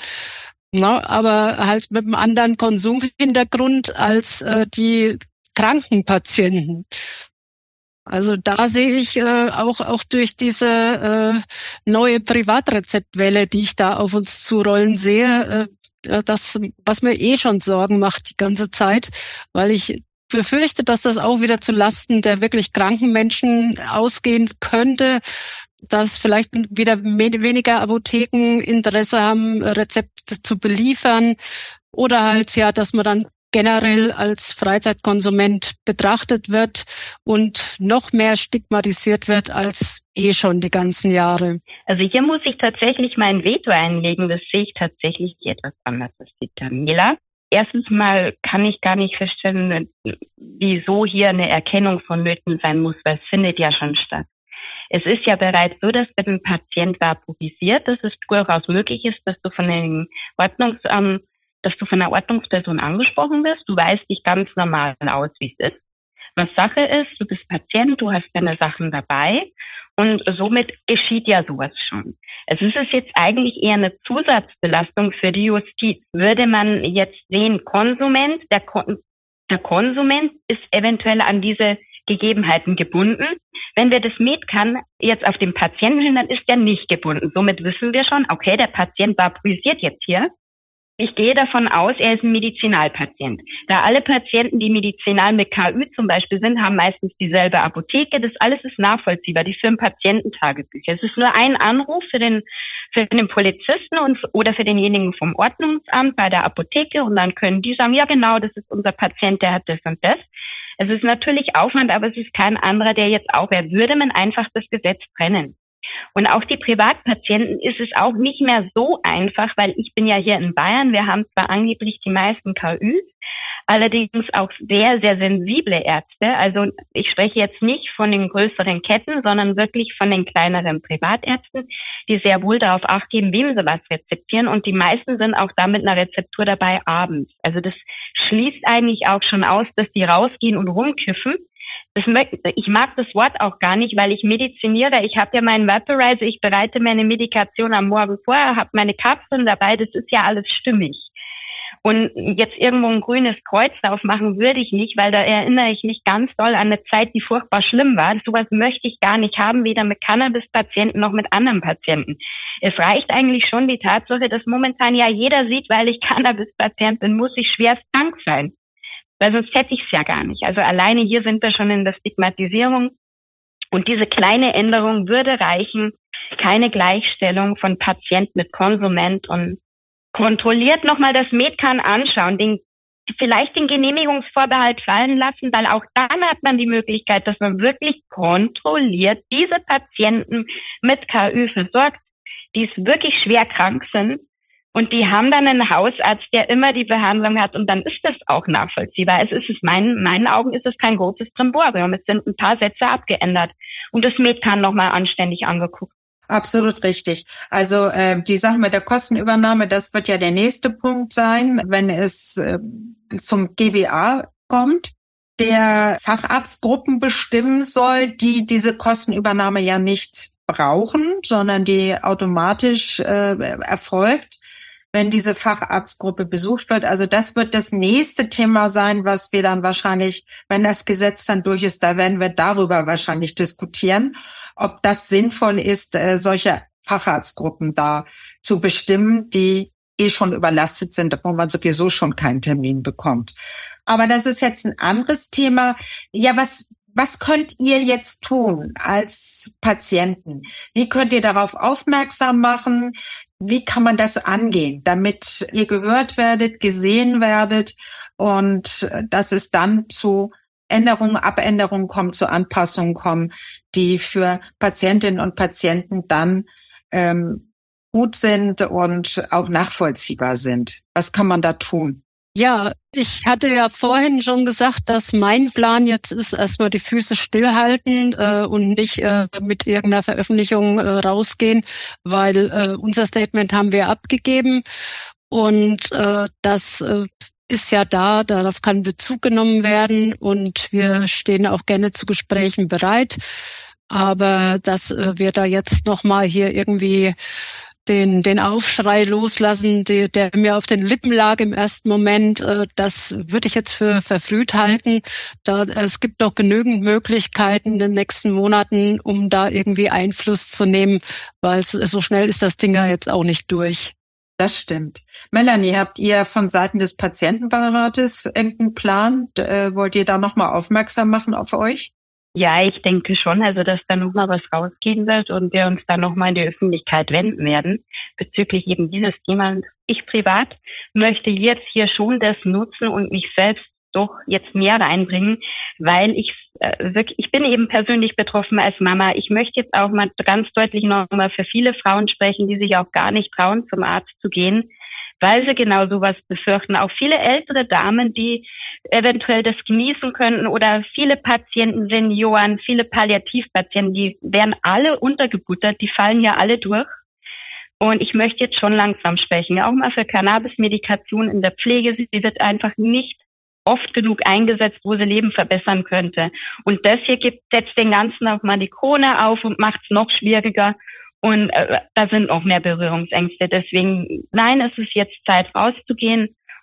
[SPEAKER 2] na, aber halt mit einem anderen Konsumhintergrund als äh, die kranken Patienten. Also da sehe ich äh, auch auch durch diese äh, neue Privatrezeptwelle, die ich da auf uns zurollen sehe, äh, das, was mir eh schon Sorgen macht die ganze Zeit, weil ich befürchte, dass das auch wieder zu Lasten der wirklich kranken Menschen ausgehen könnte, dass vielleicht wieder weniger Apotheken Interesse haben, Rezepte zu beliefern oder halt ja, dass man dann generell als Freizeitkonsument betrachtet wird und noch mehr stigmatisiert wird als eh schon die ganzen Jahre.
[SPEAKER 6] Also hier muss ich tatsächlich mein Veto einlegen. Das sehe ich tatsächlich etwas anders als die Daniela. Erstens mal kann ich gar nicht verstehen, wieso hier eine Erkennung vonnöten sein muss, weil es findet ja schon statt. Es ist ja bereits so, dass wenn ein Patient vaporisiert, dass es durchaus möglich ist, dass du von einem Ordnungsamt dass du von einer Ordnungsperson angesprochen wirst. Du weißt dich ganz normal aus, wie es ist. Was Sache ist, du bist Patient, du hast deine Sachen dabei und somit geschieht ja sowas schon. Es ist es jetzt eigentlich eher eine Zusatzbelastung für die Justiz. Würde man jetzt sehen, Konsument, der, Kon- der Konsument ist eventuell an diese Gegebenheiten gebunden. Wenn wir das Metcan jetzt auf den Patienten hin, dann ist der nicht gebunden. Somit wissen wir schon, okay, der Patient vaporisiert jetzt hier. Ich gehe davon aus, er ist ein Medizinalpatient. Da alle Patienten, die medizinal mit K Ü zum Beispiel sind, haben meistens dieselbe Apotheke. Das alles ist nachvollziehbar. Die führen Patiententagebücher. Es ist nur ein Anruf für den, für den Polizisten und, oder für denjenigen vom Ordnungsamt bei der Apotheke. Und dann können die sagen, ja genau, das ist unser Patient, der hat das und das. Es ist natürlich Aufwand, aber es ist kein anderer, der jetzt auch wäre. Würde man einfach das Gesetz trennen. Und auch die Privatpatienten ist es auch nicht mehr so einfach, weil ich bin ja hier in Bayern, wir haben zwar angeblich die meisten K Ü, allerdings auch sehr, sehr sensible Ärzte. Also ich spreche jetzt nicht von den größeren Ketten, sondern wirklich von den kleineren Privatärzten, die sehr wohl darauf acht geben, wem sie was rezeptieren. Und die meisten sind auch da mit einer Rezeptur dabei abends. Also das schließt eigentlich auch schon aus, dass die rausgehen und rumkiffen. Das möchte, ich mag das Wort auch gar nicht, weil ich mediziniere. Ich habe ja meinen Vaporizer, ich bereite meine Medikation am Morgen vor, habe meine Kapseln dabei, das ist ja alles stimmig. Und jetzt irgendwo ein grünes Kreuz drauf machen würde ich nicht, weil da erinnere ich mich ganz doll an eine Zeit, die furchtbar schlimm war. Sowas möchte ich gar nicht haben, weder mit Cannabis-Patienten noch mit anderen Patienten. Es reicht eigentlich schon die Tatsache, dass momentan ja jeder sieht, weil ich Cannabis-Patient bin, muss ich schwerst krank sein. Weil sonst hätte ich es ja gar nicht. Also alleine hier sind wir schon in der Stigmatisierung. Und diese kleine Änderung würde reichen. Keine Gleichstellung von Patient mit Konsument und kontrolliert nochmal das Metcan anschauen, den, vielleicht den Genehmigungsvorbehalt fallen lassen, weil auch dann hat man die Möglichkeit, dass man wirklich kontrolliert diese Patienten mit K Ü versorgt, die wirklich schwer krank sind. Und die haben dann einen Hausarzt, der immer die Behandlung hat und dann ist das auch nachvollziehbar. Es ist es meinen, in meinen Augen ist es kein großes Brimborium. Es sind ein paar Sätze abgeändert und das Metcan nochmal anständig angeguckt.
[SPEAKER 5] Absolut richtig. Also äh, die Sache mit der Kostenübernahme, das wird ja der nächste Punkt sein, wenn es äh, zum G B A kommt, der Facharztgruppen bestimmen soll, die diese Kostenübernahme ja nicht brauchen, sondern die automatisch äh, erfolgt, wenn diese Facharztgruppe besucht wird. Also das wird das nächste Thema sein, was wir dann wahrscheinlich, wenn das Gesetz dann durch ist, da werden wir darüber wahrscheinlich diskutieren, ob das sinnvoll ist, solche Facharztgruppen da zu bestimmen, die eh schon überlastet sind, wo man sowieso schon keinen Termin bekommt. Aber das ist jetzt ein anderes Thema. Ja, was Was könnt ihr jetzt tun als Patienten? Wie könnt ihr darauf aufmerksam machen? Wie kann man das angehen, damit ihr gehört werdet, gesehen werdet und dass es dann zu Änderungen, Abänderungen kommt, zu Anpassungen kommen, die für Patientinnen und Patienten dann ähm, gut sind und auch nachvollziehbar sind? Was kann man da tun?
[SPEAKER 2] Ja, ich hatte ja vorhin schon gesagt, dass mein Plan jetzt ist, erstmal die Füße stillhalten äh, und nicht äh, mit irgendeiner Veröffentlichung äh, rausgehen, weil äh, unser Statement haben wir abgegeben und äh, das äh, ist ja da, darauf kann Bezug genommen werden und wir stehen auch gerne zu Gesprächen bereit. Aber dass äh, wir da jetzt nochmal hier irgendwie den den Aufschrei loslassen, die, der mir auf den Lippen lag im ersten Moment, äh, das würde ich jetzt für verfrüht halten. Da, es gibt noch genügend Möglichkeiten in den nächsten Monaten, um da irgendwie Einfluss zu nehmen, weil es, so schnell ist das Ding ja jetzt auch nicht durch.
[SPEAKER 5] Das stimmt. Melanie, habt ihr von Seiten des Patientenbeirates irgendeinen Plan? Äh, wollt ihr da nochmal aufmerksam machen auf euch?
[SPEAKER 6] Ja, ich denke schon, also dass da nochmal was rausgehen wird und wir uns da nochmal in die Öffentlichkeit wenden werden bezüglich eben dieses Themas. Ich privat möchte jetzt hier schon das nutzen und mich selbst doch jetzt mehr reinbringen, weil ich äh, wirklich, ich bin eben persönlich betroffen als Mama. Ich möchte jetzt auch mal ganz deutlich nochmal für viele Frauen sprechen, die sich auch gar nicht trauen, zum Arzt zu gehen, weil sie genau sowas befürchten. Auch viele ältere Damen, die eventuell das genießen könnten oder viele Patienten, Senioren, viele Palliativpatienten, die werden alle untergebuttert, die fallen ja alle durch. Und ich möchte jetzt schon langsam sprechen, auch mal für Cannabis-Medikation in der Pflege. Sie wird einfach nicht oft genug eingesetzt, wo sie Leben verbessern könnte. Und das hier gibt, setzt den Ganzen auch mal die Krone auf und macht es noch schwieriger. Und äh, da sind auch mehr Berührungsängste. Deswegen, nein, es ist jetzt Zeit rauszugehen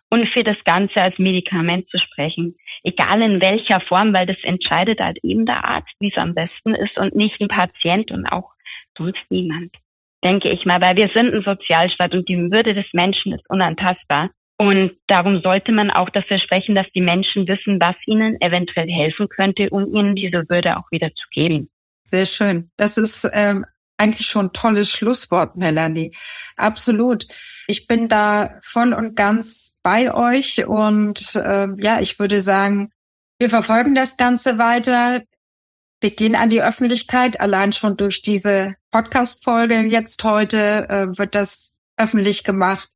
[SPEAKER 6] und für das Ganze als Medikament zu sprechen. Egal in welcher Form, weil das entscheidet halt eben der Arzt, wie es am besten ist und nicht ein Patient und auch sonst niemand, denke ich mal, weil wir sind ein Sozialstaat und die Würde des Menschen ist unantastbar. Und darum sollte man auch dafür sprechen, dass die Menschen wissen, was ihnen eventuell helfen könnte, um ihnen diese Würde auch wieder zu geben.
[SPEAKER 5] Sehr schön. Das ist ähm, eigentlich schon ein tolles Schlusswort, Melanie. Absolut. Ich bin da voll und ganz bei euch und äh, ja, ich würde sagen, wir verfolgen das Ganze weiter. Wir gehen an die Öffentlichkeit. Allein schon durch diese Podcast-Folge jetzt heute äh, wird das öffentlich gemacht.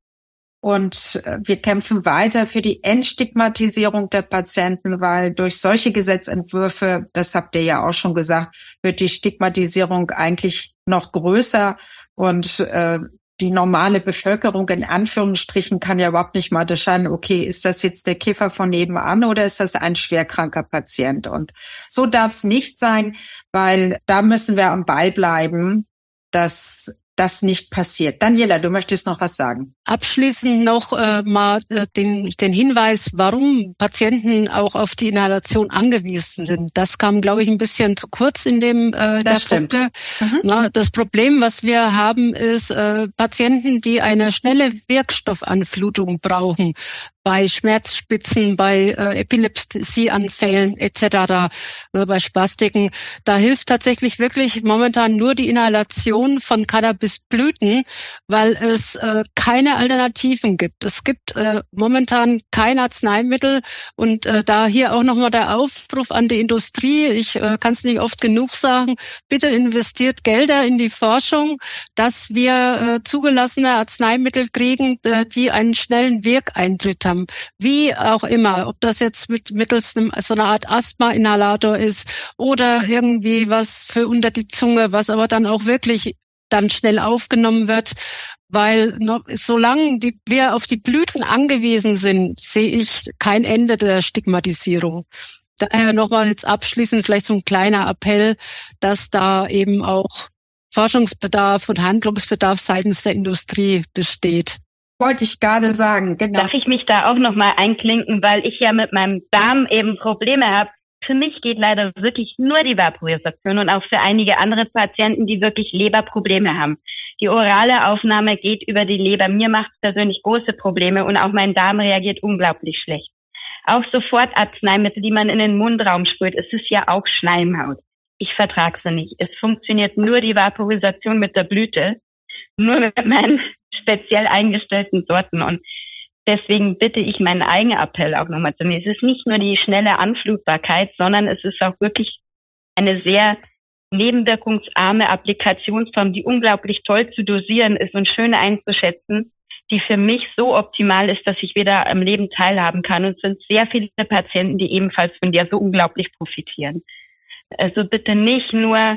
[SPEAKER 5] Und wir kämpfen weiter für die Entstigmatisierung der Patienten, weil durch solche Gesetzentwürfe, das habt ihr ja auch schon gesagt, wird die Stigmatisierung eigentlich noch größer und äh, die normale Bevölkerung in Anführungsstrichen kann ja überhaupt nicht mal unterscheiden, okay, ist das jetzt der Kiffer von nebenan oder ist das ein schwerkranker Patient? Und so darf es nicht sein, weil da müssen wir am Ball bleiben, dass das nicht passiert. Daniela, du möchtest noch was sagen?
[SPEAKER 2] Abschließend noch äh, mal äh, den, den Hinweis, warum Patienten auch auf die Inhalation angewiesen sind. Das kam, glaube ich, ein bisschen zu kurz in dem äh,
[SPEAKER 5] das
[SPEAKER 2] der
[SPEAKER 5] stimmt.
[SPEAKER 2] Mhm. Na, das Problem, was wir haben, ist äh, Patienten, die eine schnelle Wirkstoffanflutung brauchen. Bei Schmerzspitzen, bei äh, Epilepsieanfällen et cetera, äh, bei Spastiken. Da hilft tatsächlich wirklich momentan nur die Inhalation von Cannabisblüten, weil es äh, keine Alternativen gibt. Es gibt äh, momentan kein Arzneimittel und äh, da hier auch nochmal der Aufruf an die Industrie. Ich äh, kann es nicht oft genug sagen. Bitte investiert Gelder in die Forschung, dass wir äh, zugelassene Arzneimittel kriegen, äh, die einen schnellen Wirkeintritt haben. Wie auch immer, ob das jetzt mit mittels einem, so einer Art Asthma-Inhalator ist oder irgendwie was für unter die Zunge, was aber dann auch wirklich dann schnell aufgenommen wird, weil noch, solange die, wir auf die Blüten angewiesen sind, sehe ich kein Ende der Stigmatisierung. Daher nochmal jetzt abschließend vielleicht so ein kleiner Appell, dass da eben auch Forschungsbedarf und Handlungsbedarf seitens der Industrie besteht.
[SPEAKER 5] Wollte ich gerade sagen, genau.
[SPEAKER 6] Darf ich mich da auch nochmal einklinken, weil ich ja mit meinem Darm eben Probleme habe. Für mich geht leider wirklich nur die Vaporisation und auch für einige andere Patienten, die wirklich Leberprobleme haben. Die orale Aufnahme geht über die Leber. Mir macht es persönlich große Probleme und auch mein Darm reagiert unglaublich schlecht. Auch Sofortarzneimittel, die man in den Mundraum sprüht, es ist ja auch Schleimhaut. Ich vertrage sie nicht. Es funktioniert nur die Vaporisation mit der Blüte, nur mit meinen speziell eingestellten Sorten und deswegen bitte ich meinen eigenen Appell auch nochmal zu mir. Es ist nicht nur die schnelle Anflutbarkeit, sondern es ist auch wirklich eine sehr nebenwirkungsarme Applikationsform, die unglaublich toll zu dosieren ist und schön einzuschätzen, die für mich so optimal ist, dass ich wieder am Leben teilhaben kann. Und es sind sehr viele Patienten, die ebenfalls von der so unglaublich profitieren. Also bitte nicht nur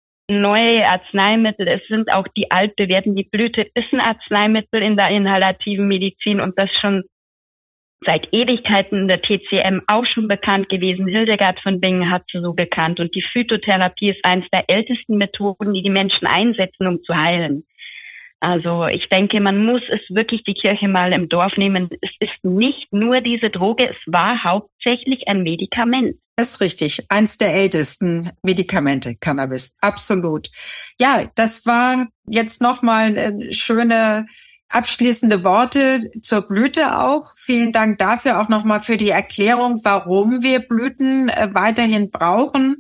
[SPEAKER 6] neue Arzneimittel, es sind auch die altbewährten. Die Blüte ist ein Arzneimittel in der inhalativen Medizin und das schon seit Ewigkeiten in der T C M auch schon bekannt gewesen. Hildegard von Bingen hat sie so bekannt und die Phytotherapie ist eines der ältesten Methoden, die die Menschen einsetzen, um zu heilen. Also ich denke, man muss es wirklich die Kirche mal im Dorf nehmen. Es ist nicht nur diese Droge, es war hauptsächlich ein Medikament.
[SPEAKER 5] Das ist richtig. Eins der ältesten Medikamente, Cannabis. Absolut. Ja, das war jetzt nochmal äh, schöne abschließende Worte zur Blüte auch. Vielen Dank dafür auch nochmal für die Erklärung, warum wir Blüten äh, weiterhin brauchen.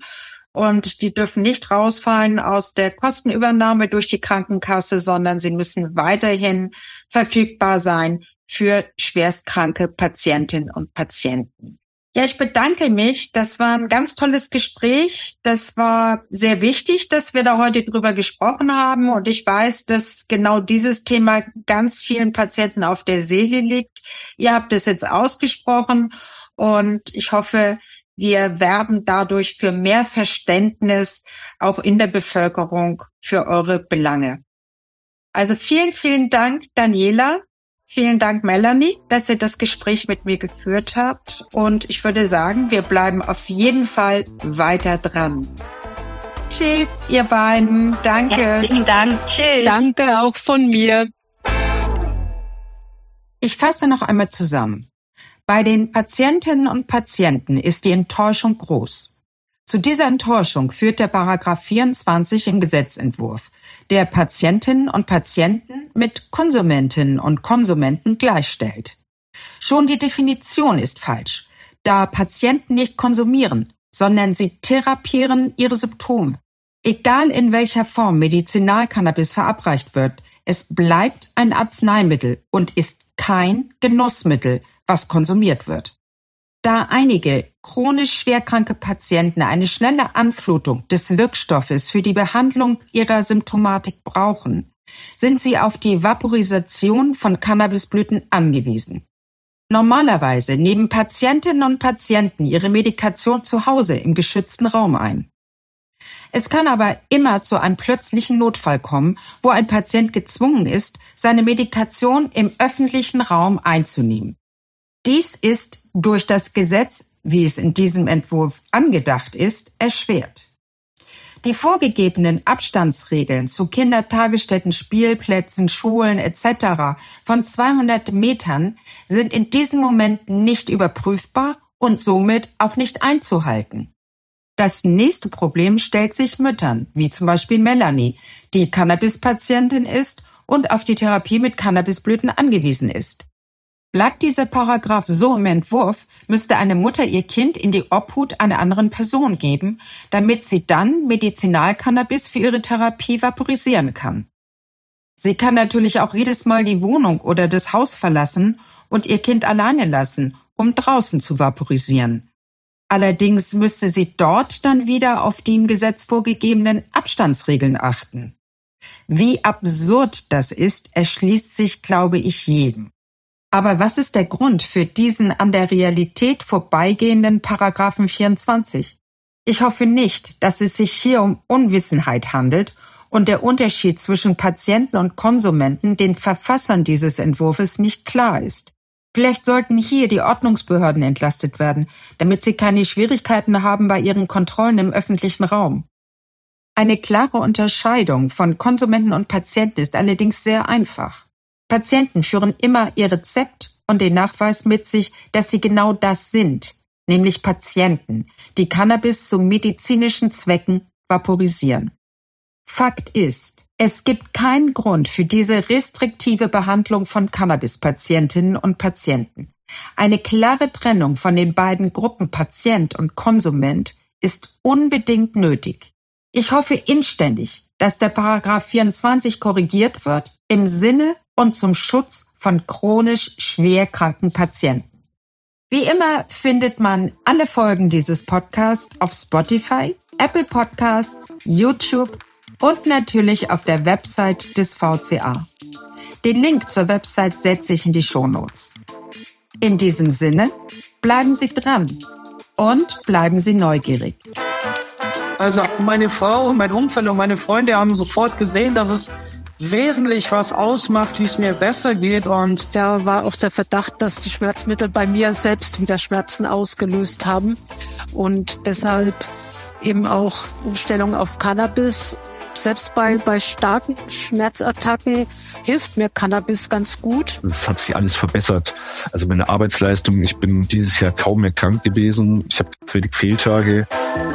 [SPEAKER 5] Und die dürfen nicht rausfallen aus der Kostenübernahme durch die Krankenkasse, sondern sie müssen weiterhin verfügbar sein für schwerstkranke Patientinnen und Patienten. Ja, ich bedanke mich. Das war ein ganz tolles Gespräch. Das war sehr wichtig, dass wir da heute drüber gesprochen haben. Und ich weiß, dass genau dieses Thema ganz vielen Patienten auf der Seele liegt. Ihr habt es jetzt ausgesprochen und ich hoffe, wir werben dadurch für mehr Verständnis auch in der Bevölkerung für eure Belange. Also vielen, vielen Dank, Daniela. Vielen Dank, Melanie, dass ihr das Gespräch mit mir geführt habt. Und ich würde sagen, wir bleiben auf jeden Fall weiter dran. Tschüss, ihr beiden. Danke.
[SPEAKER 6] Herzlichen Dank. Tschüss.
[SPEAKER 2] Danke auch von mir.
[SPEAKER 5] Ich fasse noch einmal zusammen. Bei den Patientinnen und Patienten ist die Enttäuschung groß. Zu dieser Enttäuschung führt der Paragraph vierundzwanzig im Gesetzentwurf, der Patientinnen und Patienten mit Konsumentinnen und Konsumenten gleichstellt. Schon die Definition ist falsch, da Patienten nicht konsumieren, sondern sie therapieren ihre Symptome. Egal in welcher Form Medizinalcannabis verabreicht wird, es bleibt ein Arzneimittel und ist kein Genussmittel, was konsumiert wird. Da einige chronisch schwerkranke Patienten eine schnelle Anflutung des Wirkstoffes für die Behandlung ihrer Symptomatik brauchen, sind sie auf die Vaporisation von Cannabisblüten angewiesen. Normalerweise nehmen Patientinnen und Patienten ihre Medikation zu Hause im geschützten Raum ein. Es kann aber immer zu einem plötzlichen Notfall kommen, wo ein Patient gezwungen ist, seine Medikation im öffentlichen Raum einzunehmen. Dies ist durch das Gesetz, wie es in diesem Entwurf angedacht ist, erschwert. Die vorgegebenen Abstandsregeln zu Kindertagesstätten, Spielplätzen, Schulen et cetera von zweihundert Metern sind in diesen Momenten nicht überprüfbar und somit auch nicht einzuhalten. Das nächste Problem stellt sich Müttern, wie zum Beispiel Melanie, die Cannabispatientin ist und auf die Therapie mit Cannabisblüten angewiesen ist. Bleibt dieser Paragraph so im Entwurf, müsste eine Mutter ihr Kind in die Obhut einer anderen Person geben, damit sie dann Medizinalcannabis für ihre Therapie vaporisieren kann. Sie kann natürlich auch jedes Mal die Wohnung oder das Haus verlassen und ihr Kind alleine lassen, um draußen zu vaporisieren. Allerdings müsste sie dort dann wieder auf die im Gesetz vorgegebenen Abstandsregeln achten. Wie absurd das ist, erschließt sich, glaube ich, jedem. Aber was ist der Grund für diesen an der Realität vorbeigehenden Paragraphen vierundzwanzig? Ich hoffe nicht, dass es sich hier um Unwissenheit handelt und der Unterschied zwischen Patienten und Konsumenten den Verfassern dieses Entwurfs nicht klar ist. Vielleicht sollten hier die Ordnungsbehörden entlastet werden, damit sie keine Schwierigkeiten haben bei ihren Kontrollen im öffentlichen Raum. Eine klare Unterscheidung von Konsumenten und Patienten ist allerdings sehr einfach. Patienten führen immer ihr Rezept und den Nachweis mit sich, dass sie genau das sind, nämlich Patienten, die Cannabis zu medizinischen Zwecken vaporisieren. Fakt ist, es gibt keinen Grund für diese restriktive Behandlung von Cannabispatientinnen und Patienten. Eine klare Trennung von den beiden Gruppen Patient und Konsument ist unbedingt nötig. Ich hoffe inständig, dass der Paragraph vierundzwanzig korrigiert wird im Sinne und zum Schutz von chronisch schwerkranken Patienten. Wie immer findet man alle Folgen dieses Podcasts auf Spotify, Apple Podcasts, YouTube und natürlich auf der Website des V C A. Den Link zur Website setze ich in die Shownotes. In diesem Sinne, bleiben Sie dran und bleiben Sie neugierig.
[SPEAKER 7] Also meine Frau und mein Umfeld und meine Freunde haben sofort gesehen, dass es wesentlich was ausmacht, wie es mir besser geht. Und
[SPEAKER 2] da war auch der Verdacht, dass die Schmerzmittel bei mir selbst wieder Schmerzen ausgelöst haben und deshalb eben auch Umstellung auf Cannabis. Selbst bei, bei starken Schmerzattacken hilft mir Cannabis ganz gut.
[SPEAKER 8] Es hat sich alles verbessert. Also meine Arbeitsleistung, ich bin dieses Jahr kaum mehr krank gewesen. Ich habe wenig Fehltage.